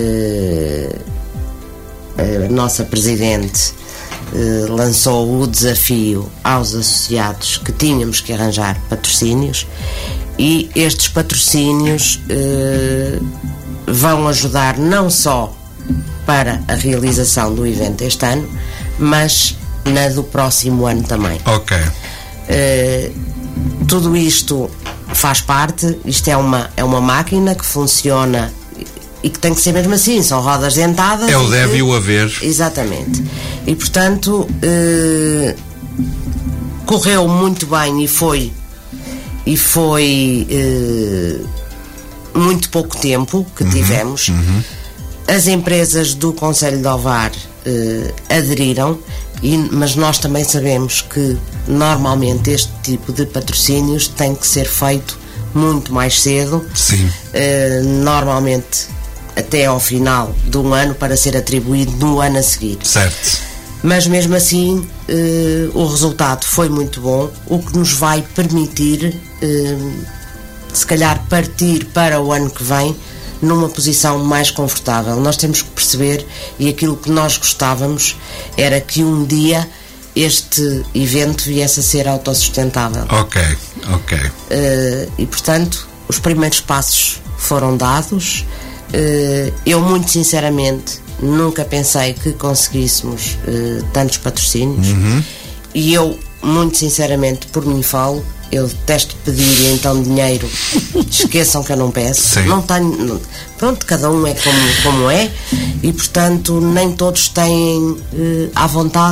Speaker 5: Uh, a nossa Presidente eh, lançou o desafio aos associados que tínhamos que arranjar patrocínios, e estes patrocínios eh, vão ajudar não só para a realização do evento este ano, mas na do próximo ano também.
Speaker 3: Ok.
Speaker 5: Eh, tudo isto faz parte, isto é uma, é uma máquina que funciona e que tem que ser mesmo assim, são rodas dentadas.
Speaker 3: É o deve e o haver.
Speaker 5: Exatamente. E portanto eh, correu muito bem, e foi e foi eh, muito pouco tempo que uhum, tivemos. Uhum. As empresas do Concelho de Ovar eh, aderiram, e, mas nós também sabemos que normalmente este tipo de patrocínios tem que ser feito muito mais cedo.
Speaker 3: Sim.
Speaker 5: Eh, normalmente até ao final de um ano, para ser atribuído no ano a seguir.
Speaker 3: Certo.
Speaker 5: Mas mesmo assim eh, o resultado foi muito bom, o que nos vai permitir eh, se calhar partir para o ano que vem numa posição mais confortável. Nós temos que perceber, e aquilo que nós gostávamos era que um dia este evento viesse a ser autossustentável.
Speaker 3: Ok, ok.
Speaker 5: Uh, e portanto os primeiros passos foram dados. Uh, eu muito sinceramente nunca pensei que conseguíssemos uh, tantos patrocínios, uhum. e eu muito sinceramente, por mim falo, eu detesto pedir e então dinheiro esqueçam que eu não peço. Sim. Não tenho, não, pronto, cada um é como, como é, e portanto nem todos têm uh, à vontade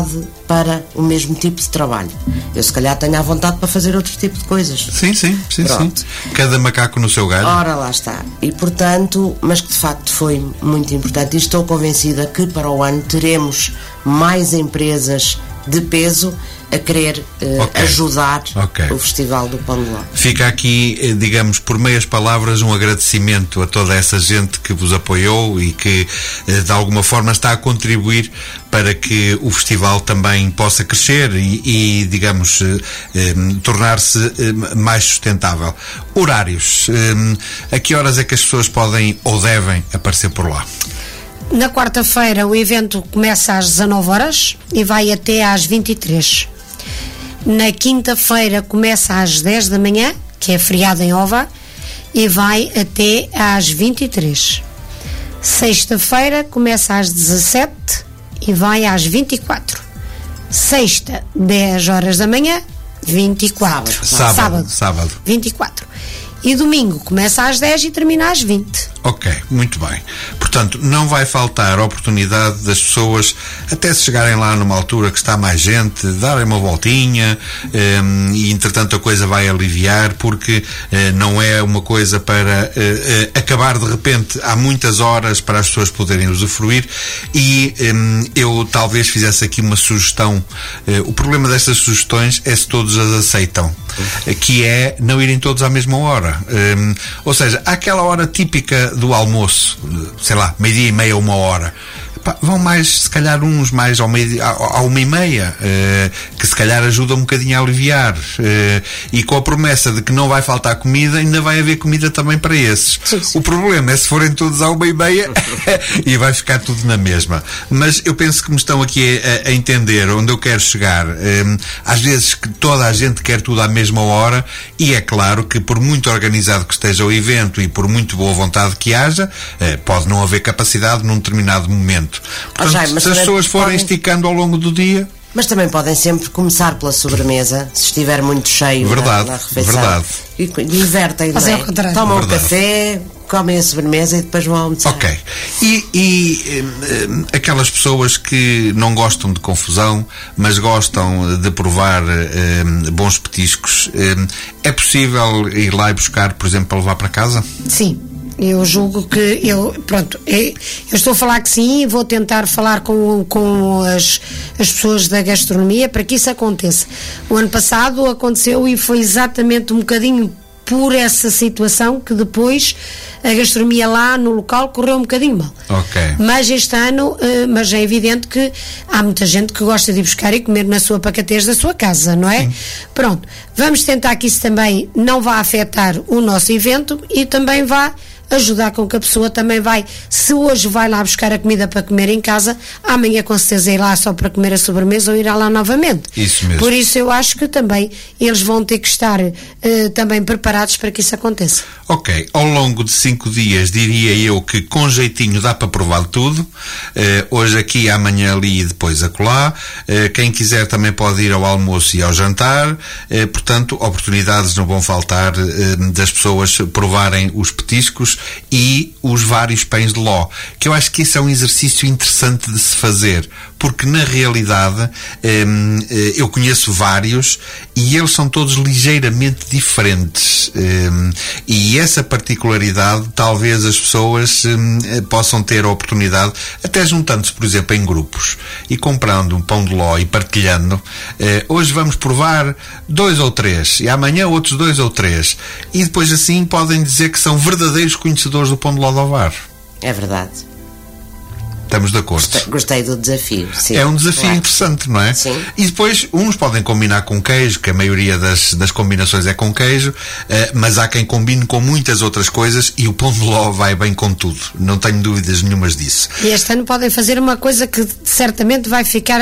Speaker 5: para o mesmo tipo de trabalho. Eu se calhar tenho à vontade para fazer outro tipo de coisas.
Speaker 3: Sim, sim, sim, sim. Cada macaco no seu galho.
Speaker 5: Ora, lá está. E portanto, mas que de facto foi muito importante, e estou convencida que para o ano teremos mais empresas de peso a querer uh, okay. ajudar okay. o Festival do Pão de Ló.
Speaker 3: Fica aqui, digamos, por meias palavras, um agradecimento a toda essa gente que vos apoiou e que de alguma forma está a contribuir para que o festival também possa crescer e, e digamos, eh, eh, tornar-se eh, mais sustentável. Horários. Eh, a que horas é que as pessoas podem ou devem aparecer por lá?
Speaker 4: Na quarta-feira o evento começa às dezanove horas e vai até às vinte e três. Na quinta-feira começa às dez da manhã, que é feriado em Ova, e vai até às vinte e três. Sexta-feira começa às dezassete e vai às vinte e quatro. Sexta, dez horas da manhã, vinte e quatro.
Speaker 3: Sábado. Sábado. Sábado.
Speaker 4: vinte e quatro. E domingo começa às dez e termina às vinte.
Speaker 3: Ok, muito bem. Portanto, não vai faltar a oportunidade das pessoas, até se chegarem lá numa altura que está mais gente, darem uma voltinha um, e entretanto a coisa vai aliviar, porque uh, não é uma coisa para uh, uh, acabar de repente. Há muitas horas para as pessoas poderem usufruir e um, eu talvez fizesse aqui uma sugestão. Uh, o problema destas sugestões é se todos as aceitam, uh, que é não irem todos à mesma hora. Um, ou seja, aquela hora típica do almoço, sei lá, meio-dia e meia, uma hora. Pá, vão mais, se calhar, uns mais ao meio, à uma e meia, uh, que se calhar ajuda um bocadinho a aliviar. Uh, e com a promessa de que não vai faltar comida, ainda vai haver comida também para esses.
Speaker 4: Sim, sim.
Speaker 3: O problema é se forem todos à uma e meia e vai ficar tudo na mesma. Mas eu penso que me estão aqui a, a entender onde eu quero chegar. Um, às vezes que toda a gente quer tudo à mesma hora, e é claro que por muito organizado que esteja o evento e por muito boa vontade que haja, uh, pode não haver capacidade num determinado momento. Portanto, oh, Jaime, se as pessoas forem podem... esticando ao longo do dia.
Speaker 5: Mas também podem sempre começar pela sobremesa, se estiver muito cheio.
Speaker 3: Verdade,
Speaker 5: na, na refeição.
Speaker 3: Verdade.
Speaker 5: E divertem, não é? Tomam um café, comem a sobremesa e depois vão almoçar.
Speaker 3: Ok. E, e um, aquelas pessoas que não gostam de confusão, mas gostam de provar um, bons petiscos, um, é possível ir lá e buscar, por exemplo, para levar para casa?
Speaker 4: Sim. Eu julgo que eu, pronto, eu estou a falar que sim, e vou tentar falar com, com as, as pessoas da gastronomia para que isso aconteça. O ano passado aconteceu e foi exatamente um bocadinho por essa situação que depois a gastronomia lá no local correu um bocadinho mal.
Speaker 3: Okay.
Speaker 4: Mas este ano, uh, mas é evidente que há muita gente que gosta de ir buscar e comer na sua pacatez da sua casa, não é?
Speaker 3: Sim.
Speaker 4: Pronto, vamos tentar que isso também não vá afetar o nosso evento e também vá ajudar com que a pessoa também vai, se hoje vai lá buscar a comida para comer em casa, amanhã com certeza ir lá só para comer a sobremesa ou irá lá novamente.
Speaker 3: Isso mesmo.
Speaker 4: Por isso eu acho que também eles vão ter que estar uh, também preparados para que isso aconteça.
Speaker 3: Ok, ao longo de cinco dias diria eu que com jeitinho dá para provar tudo, uh, hoje aqui, amanhã ali e depois acolá. Uh, quem quiser também pode ir ao almoço e ao jantar, uh, portanto oportunidades não vão faltar uh, das pessoas provarem os petiscos e os vários pães de ló, que eu acho que isso é um exercício interessante de se fazer, porque na realidade hum, eu conheço vários e eles são todos ligeiramente diferentes, hum, e essa particularidade talvez as pessoas hum, possam ter a oportunidade, até juntando-se, por exemplo, em grupos e comprando um pão de ló e partilhando. Eh, hoje vamos provar dois ou três e amanhã outros dois ou três, e depois assim podem dizer que são verdadeiros conhecedores do pão de ló de Ovar.
Speaker 5: É verdade.
Speaker 3: Estamos de acordo.
Speaker 5: Gostei, gostei do desafio. Sim.
Speaker 3: É um desafio
Speaker 5: claro.
Speaker 3: Interessante, não é?
Speaker 5: Sim.
Speaker 3: E depois, uns podem combinar com queijo, que a maioria das, das combinações é com queijo, uh, mas há quem combine com muitas outras coisas e o pão de ló vai bem com tudo. Não tenho dúvidas nenhumas disso.
Speaker 4: E este ano podem fazer uma coisa que certamente vai ficar,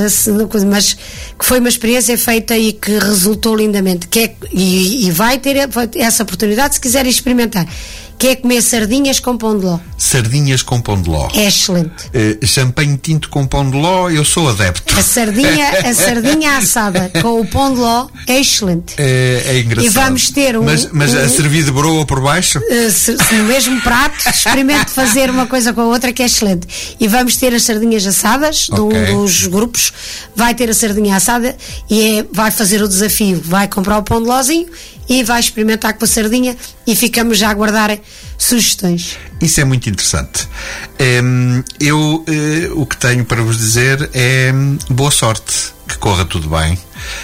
Speaker 4: mas que foi uma experiência feita e que resultou lindamente, que é, e, e vai ter essa oportunidade se quiserem experimentar, quer comer sardinhas com pão de ló.
Speaker 3: Sardinhas com pão de ló.
Speaker 4: É excelente.
Speaker 3: Uh, champanhe tinto com pão de ló, eu sou adepto.
Speaker 4: A sardinha, a sardinha assada com o pão de ló é excelente.
Speaker 3: É, é engraçado.
Speaker 4: E vamos ter um...
Speaker 3: Mas, mas
Speaker 4: um,
Speaker 3: a servir de broa por baixo?
Speaker 4: Uh, se, se no mesmo prato, experimente fazer uma coisa com a outra que é excelente. E vamos ter as sardinhas assadas, de
Speaker 3: okay.
Speaker 4: um dos grupos, vai ter a sardinha assada e é, vai fazer o desafio, vai comprar o pão de lózinho e vai experimentar com a sardinha e ficamos já a aguardar sugestões.
Speaker 3: Isso é muito interessante. Um, eu uh, o que tenho para vos dizer é boa sorte, que corra tudo bem,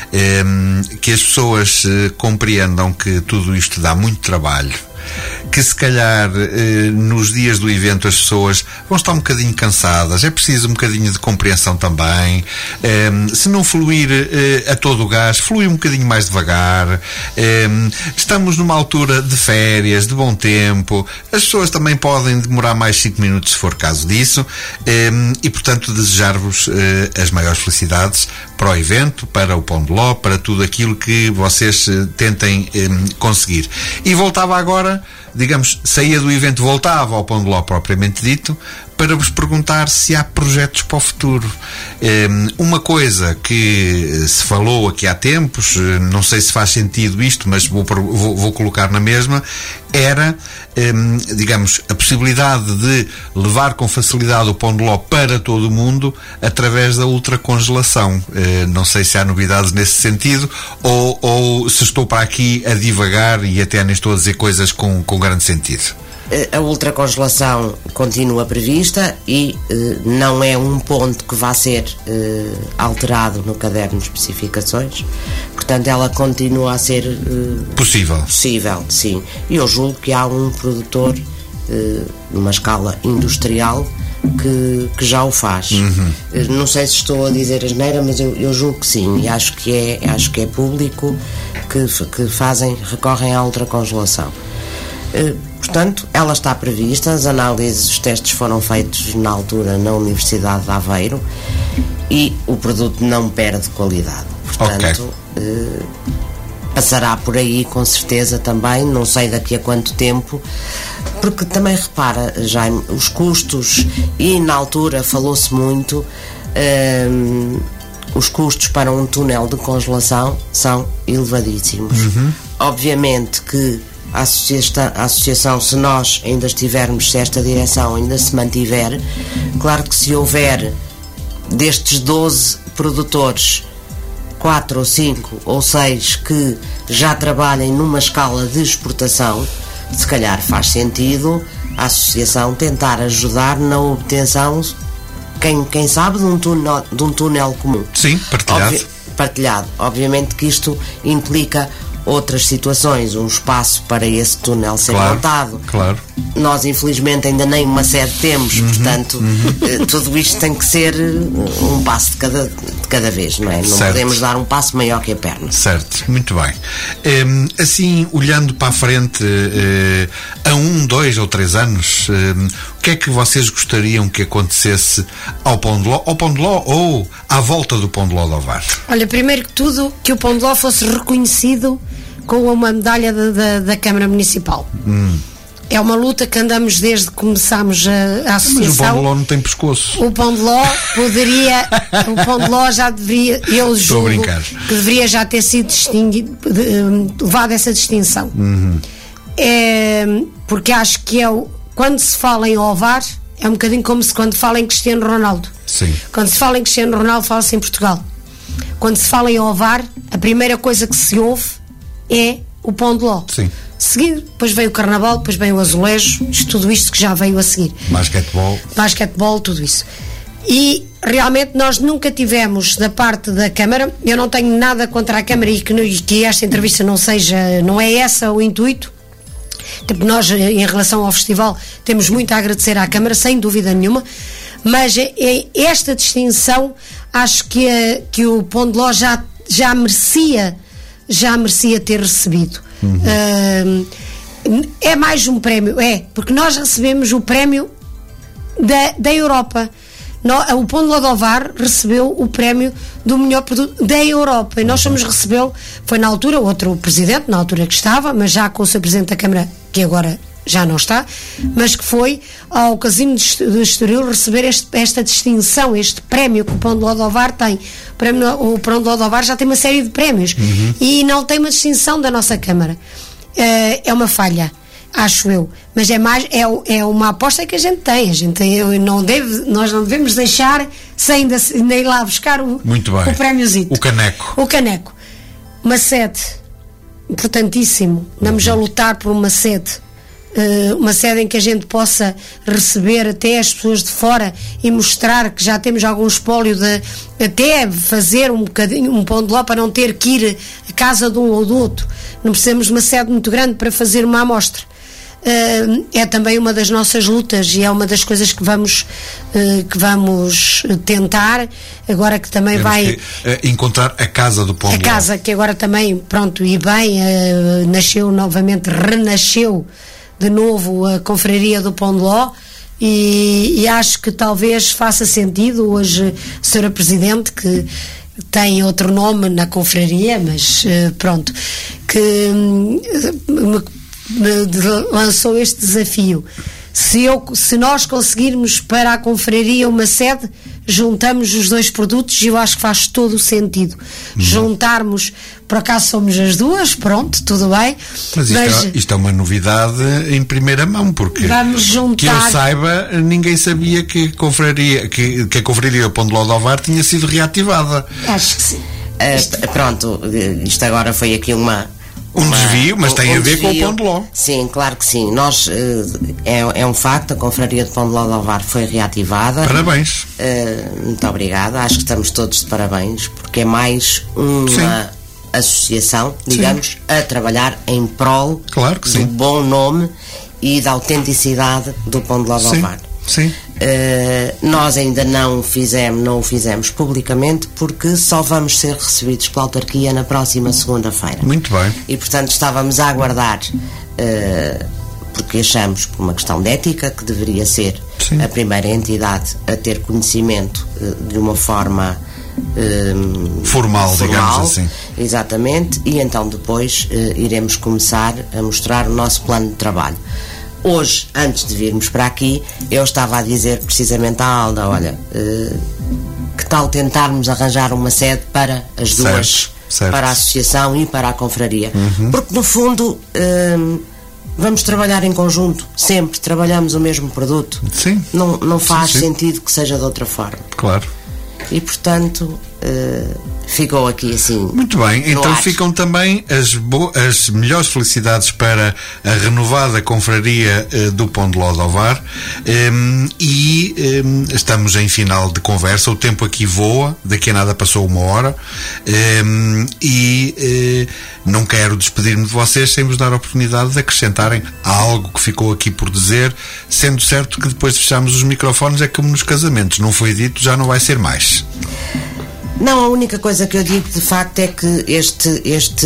Speaker 3: um, que as pessoas uh, compreendam que tudo isto dá muito trabalho, que se calhar eh, nos dias do evento as pessoas vão estar um bocadinho cansadas, é preciso um bocadinho de compreensão também, eh, se não fluir eh, a todo o gás, flui um bocadinho mais devagar, eh, estamos numa altura de férias, de bom tempo, as pessoas também podem demorar mais cinco minutos se for caso disso, eh, e portanto desejar-vos eh, as maiores felicidades para o evento, para o pão de ló, para tudo aquilo que vocês eh, tentem eh, conseguir. E voltava agora, digamos, saía do evento, voltava ao pão de ló propriamente dito, para vos perguntar se há projetos para o futuro. Um, uma coisa que se falou aqui há tempos, não sei se faz sentido isto, mas vou, vou, vou colocar na mesma, era, um, digamos, a possibilidade de levar com facilidade o pão de ló para todo o mundo através da ultracongelação. Uh, não sei se há novidades nesse sentido ou, ou se estou para aqui a divagar e até nem estou a dizer coisas com, com grande sentido.
Speaker 5: A ultracongelação continua prevista e eh, não é um ponto que vá ser eh, alterado no caderno de especificações, portanto ela continua a ser eh,
Speaker 3: possível.
Speaker 5: Possível, sim. E eu julgo que há um produtor eh, numa escala industrial que, que já o faz. Uhum. Eh, não sei se estou a dizer asneira, mas eu, eu julgo que sim, e acho que é, acho que é público que, que fazem, recorrem à ultracongelação. Eh, Portanto, ela está prevista, as análises, os testes foram feitos na altura na Universidade de Aveiro e o produto não perde qualidade. Portanto, okay. eh, passará por aí com certeza também, não sei daqui a quanto tempo, porque também repara, Jaime, os custos, e na altura falou-se muito, eh, os custos para um túnel de congelação são elevadíssimos. Uhum. Obviamente que A associação, a associação, se nós ainda estivermos, se esta direção ainda se mantiver, claro que se houver destes doze produtores, quatro ou cinco ou seis que já trabalhem numa escala de exportação, se calhar faz sentido a associação tentar ajudar na obtenção, quem, quem sabe, de um túnel, de um túnel comum.
Speaker 3: Sim, partilhado.
Speaker 5: Obvi- partilhado. Obviamente que isto implica outras situações, um espaço para esse túnel ser
Speaker 3: claro,
Speaker 5: montado.
Speaker 3: Claro.
Speaker 5: Nós, infelizmente, ainda nem uma sede temos, uhum, portanto, uhum. tudo isto tem que ser um passo de cada, de cada vez, não é? Não
Speaker 3: certo.
Speaker 5: Podemos dar um passo maior que a perna.
Speaker 3: Certo, muito bem. Um, assim, olhando para a frente, uh, a um, dois ou três anos, um, o que é que vocês gostariam que acontecesse ao Pão de Ló, ao Pão de Ló ou à volta do Pão de Ló de Ovar?
Speaker 4: Olha, primeiro que tudo, que o Pão de Ló fosse reconhecido com uma medalha da, da, da Câmara Municipal. Hum. É uma luta que andamos desde que começámos a, a associação.
Speaker 3: Mas o Pão de Ló não tem pescoço.
Speaker 4: O Pão de Ló poderia, o Pão de Ló já deveria, eu julgo que deveria já ter sido distinguido, de, levado essa distinção. Uhum. É, porque acho que é o, quando se fala em Ovar, é um bocadinho como se quando fala em Cristiano Ronaldo.
Speaker 3: Sim.
Speaker 4: Quando se fala em Cristiano Ronaldo, fala-se em Portugal. Quando se fala em Ovar, a primeira coisa que se ouve é o Pão de Ló.
Speaker 3: Sim.
Speaker 4: Seguido, depois veio o Carnaval, depois veio o Azulejo, tudo isto que já veio a seguir.
Speaker 3: Basquetebol.
Speaker 4: Basquetebol, tudo isso. E realmente nós nunca tivemos da parte da Câmara, eu não tenho nada contra a Câmara e que, e que esta entrevista não seja, não é essa o intuito. Tipo, nós, em relação ao festival, temos muito a agradecer à Câmara, sem dúvida nenhuma, mas é, é esta distinção, acho que, é, que o Pão de Ló já, já merecia já merecia ter recebido. Uhum. Uh, é mais um prémio, é, porque nós recebemos o prémio da, da Europa. No, o Pão de Ló de Ovar recebeu o prémio do melhor produto da Europa e nós fomos recebê-lo, foi na altura outro presidente, na altura que estava, mas já com o seu presidente da Câmara, que agora já não está, mas que foi ao Casino de Estoril receber este, esta distinção, este prémio que o Pão de Ló de Ovar tem. O, prémio, o Pão de Ló de Ovar já tem uma série de prémios, uhum. e não tem uma distinção da nossa Câmara. Uh, é uma falha, acho eu, mas é mais é, é uma aposta que a gente tem. A gente não deve, nós não devemos deixar sem ainda, ainda ir lá buscar o, o prémiozito,
Speaker 3: o caneco.
Speaker 4: O caneco. Uma sede importantíssimo. Andamos a lutar por uma sede, uh, uma sede em que a gente possa receber até as pessoas de fora e mostrar que já temos algum espólio de até fazer um bocadinho um Pão de Ló para não ter que ir à casa de um ou do outro. Não precisamos de uma sede muito grande para fazer uma amostra. Uh, é também uma das nossas lutas e é uma das coisas que vamos uh, que vamos tentar agora, que também
Speaker 3: Temos
Speaker 4: vai
Speaker 3: que, uh, encontrar a casa do Pão
Speaker 4: a
Speaker 3: de Ló.
Speaker 4: casa que agora também, pronto, e bem, uh, nasceu novamente, renasceu de novo a Confraria do Pão de Ló, e, e acho que talvez faça sentido hoje, a senhora Presidente, que tem outro nome na confraria, mas uh, pronto, que uh, lançou este desafio. Se, eu, se nós conseguirmos para a confraria uma sede, juntamos os dois produtos, e eu acho que faz todo o sentido. Uhum. Juntarmos, por acaso somos as duas, pronto, tudo bem.
Speaker 3: Mas isto, mas, é, isto é uma novidade em primeira mão, porque
Speaker 4: vamos juntar...
Speaker 3: que eu saiba, ninguém sabia que, confraria, que, que a confraria Pão de Ló de Ovar tinha sido reativada.
Speaker 4: Acho que sim.
Speaker 5: Uh, pronto, isto agora foi aqui uma...
Speaker 3: Um
Speaker 5: Uma,
Speaker 3: desvio, mas tem um a ver
Speaker 5: desvio.
Speaker 3: com o Pão de Ló.
Speaker 5: Sim, claro que sim. Nós, é, é um facto, a Confraria de Pão de Ló de Ovar foi reativada.
Speaker 3: Parabéns.
Speaker 5: Uh, muito obrigada. Acho que estamos todos de parabéns, porque é mais uma sim. associação, digamos, sim. a trabalhar em prol
Speaker 3: claro que
Speaker 5: do
Speaker 3: sim.
Speaker 5: bom nome e da autenticidade do Pão de Ló de Ovar.
Speaker 3: Sim.
Speaker 5: Uh, nós ainda não fizemos, não o fizemos publicamente, porque só vamos ser recebidos pela autarquia na próxima segunda-feira.
Speaker 3: Muito bem.
Speaker 5: E portanto estávamos a aguardar, uh, porque achamos, por uma questão de ética, que deveria ser sim. a primeira entidade a ter conhecimento uh, de uma forma uh,
Speaker 3: formal, formal, digamos assim.
Speaker 5: Exatamente, e então depois uh, iremos começar a mostrar o nosso plano de trabalho. Hoje, antes de virmos para aqui, eu estava a dizer precisamente à Alda, olha, uh, que tal tentarmos arranjar uma sede para as
Speaker 3: certo,
Speaker 5: duas,
Speaker 3: certo.
Speaker 5: para a associação e para a confraria,
Speaker 3: uhum.
Speaker 5: porque no fundo uh, vamos trabalhar em conjunto, sempre trabalhamos o mesmo produto.
Speaker 3: Sim.
Speaker 5: Não, não faz
Speaker 3: sim, sim.
Speaker 5: sentido que seja de outra forma.
Speaker 3: Claro.
Speaker 5: E portanto uh, ficou aqui assim.
Speaker 3: Muito bem, então
Speaker 5: ar.
Speaker 3: ficam também as, bo- as melhores felicidades para a renovada confraria uh, do Pão de Ló de Ovar, um, e um, estamos em final de conversa, o tempo aqui voa, daqui a nada passou uma hora, um, e uh, não quero despedir-me de vocês sem vos dar a oportunidade de acrescentarem algo que ficou aqui por dizer, sendo certo que depois de fecharmos os microfones é como nos casamentos, não foi dito, já não vai ser mais.
Speaker 5: Não, a única coisa que eu digo de facto é que este, este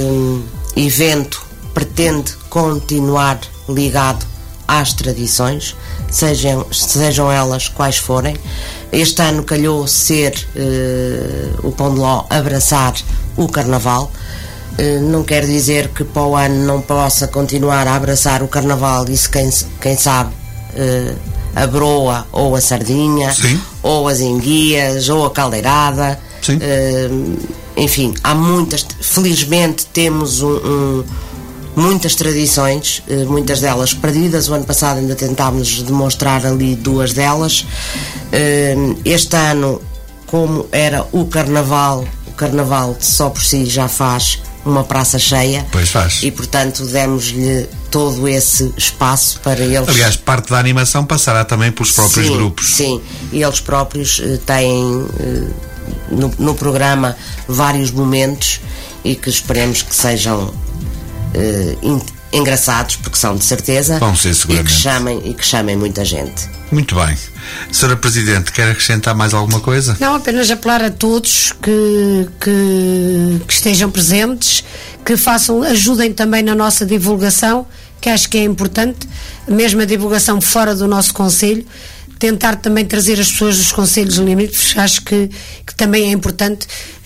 Speaker 5: evento pretende continuar ligado às tradições, sejam, sejam elas quais forem. Este ano calhou ser uh, o Pão de Ló abraçar o Carnaval. Uh, não quer dizer que para o ano não possa continuar a abraçar o Carnaval, e se quem, quem sabe uh, a broa ou a sardinha,
Speaker 3: sim.
Speaker 5: ou as enguias ou a caldeirada, uh, enfim, há muitas, felizmente temos um, um, muitas tradições, uh, muitas delas perdidas. O ano passado ainda tentámos demonstrar ali duas delas. Uh, este ano, como era o Carnaval, o Carnaval só por si já faz uma praça cheia.
Speaker 3: Pois faz.
Speaker 5: E portanto demos-lhe todo esse espaço para eles.
Speaker 3: Aliás, parte da animação passará também pelos próprios
Speaker 5: sim,
Speaker 3: grupos.
Speaker 5: Sim, e eles próprios uh, têm uh, no, no programa vários momentos, e que esperemos que sejam uh, in, engraçados, porque são de certeza.
Speaker 3: Vão ser, seguramente.
Speaker 5: E que chamem, e que chamem muita gente.
Speaker 3: Muito bem. senhora Presidente, quer acrescentar mais alguma coisa?
Speaker 4: Não, apenas apelar a todos que, que, que estejam presentes, que façam, ajudem também na nossa divulgação, que acho que é importante, mesmo a divulgação fora do nosso concelho, tentar também trazer as pessoas dos concelhos limítrofes, acho que, que também é importante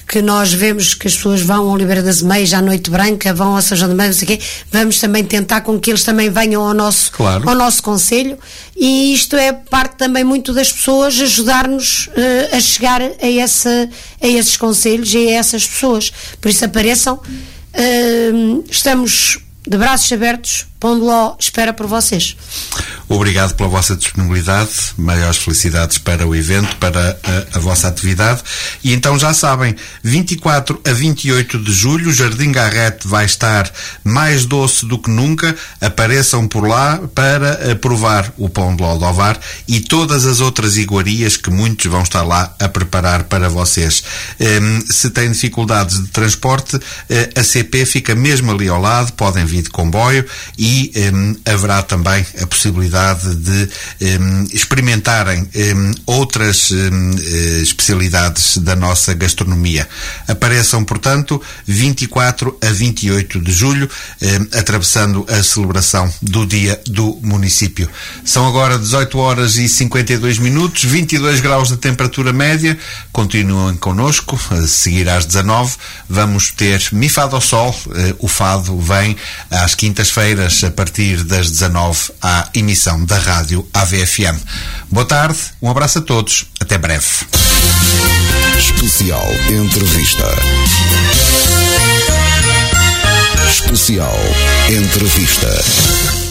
Speaker 4: que nós vemos que as pessoas vão ao Oliveira das Meias, à Noite Branca, vão ao São João de Meias, não sei o quê, vamos também tentar com que eles também venham ao nosso,
Speaker 3: claro.
Speaker 4: ao nosso concelho, e isto é parte também muito das pessoas ajudar-nos uh, a chegar a, essa, a esses concelhos e a essas pessoas. Por isso apareçam, uh, estamos de braços abertos, Pão de Ló espera por vocês.
Speaker 3: Obrigado pela vossa disponibilidade, maiores felicidades para o evento, para a, a vossa atividade. E então já sabem, vinte e quatro a vinte e oito de julho, Jardim Garrete vai estar mais doce do que nunca. Apareçam por lá para provar o Pão de Ló de Ovar e todas as outras iguarias que muitos vão estar lá a preparar para vocês. Um, se têm dificuldades de transporte, a C P fica mesmo ali ao lado, podem vir de comboio e um, haverá também a possibilidade de um, experimentarem um, outras um, especialidades da nossa gastronomia. Apareçam, portanto, vinte e quatro a vinte e oito de julho, um, atravessando a celebração do Dia do Município. São agora dezoito horas e cinquenta e dois minutos, vinte e dois graus de temperatura média. Continuem connosco, a seguir às dezanove vamos ter Mi Fado ao Sol. O fado vem às quintas-feiras a partir das dezanove à emissão da rádio A V F M. Boa tarde, um abraço a todos, até breve.
Speaker 1: Especial Entrevista. Especial Entrevista.